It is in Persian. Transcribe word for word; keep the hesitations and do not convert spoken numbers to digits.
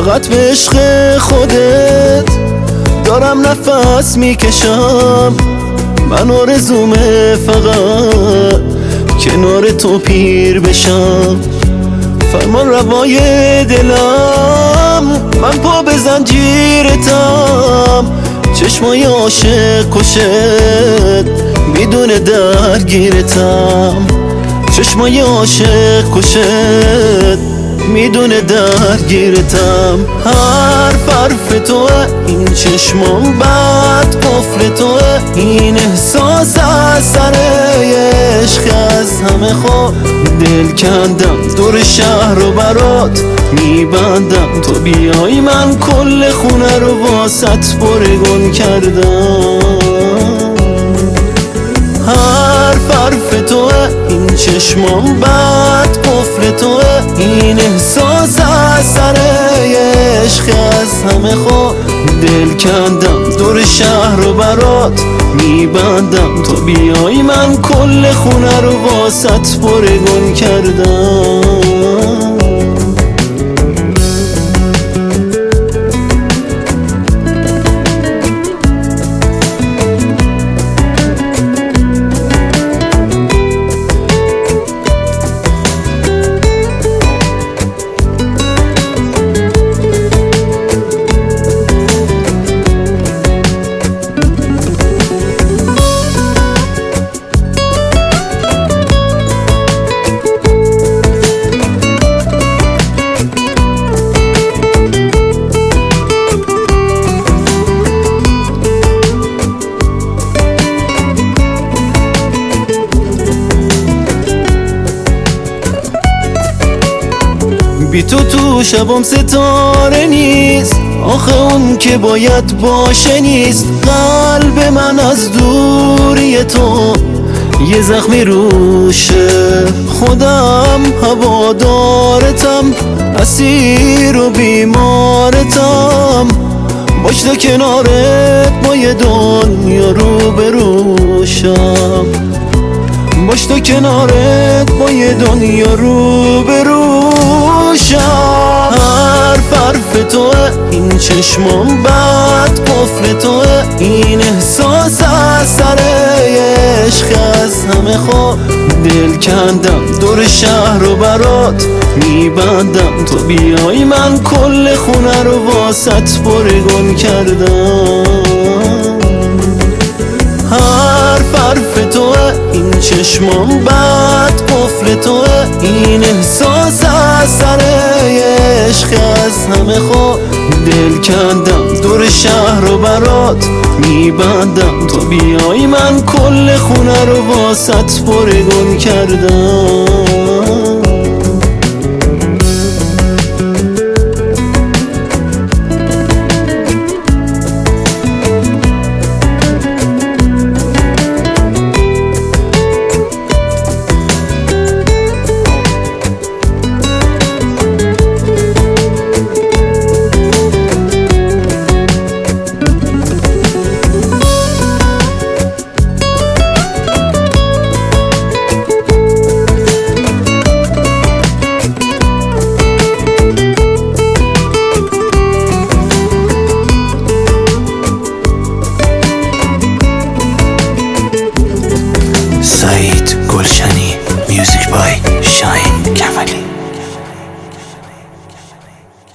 فقط به عشق خودت دارم نفس میکشم. من آرزومه فقط کنار تو پیر بشم. فرمان روای دلم من پا به زنجیرتم. چشمای عاشق کشت میدون درگیرتم. چشمای عاشق کشت میدون درگیرتم. حرف حرف توه این چشمان بد قفل توه. این احساس از سر عشق از همه خود دل کندم. دور شهر رو برات میبندم. تو بیای من کل خونه رو واسط پرگون کردم. حرف حرف توه این چشمان بد قفل توه. این احساس از سر عشق از همه خود دل کندم. دور شهر رو برات میبندم. تو بیای من کل خونه رو واسط پرگون کردم. بی تو تو شبم ستاره نیست. آخه اون که باید باشه نیست. قلب من از دوری تو یه زخمی روشه. خودم هوادارتم اسیر و بیمارتم. باش تا کنارت با یه دنیا رو بروشم. باش تا کنارت با یه دنیا رو بروشم. حرف حرف توه این چشمان بد قفل توه. این احساس از سر عشق از همه خود دل کندم. دور شهر رو برات میبندم. تو بیای من کل خونه رو واسط پرگون کردم. حرف حرف توه این چشمان بد قفل توه. این احساس از سر عشق از همه خود دل کندم. دور شهر رو برات میبندم. تو بیای من کل خونه رو واسط پرگون کردم. Saeed Golshani, music by Shine.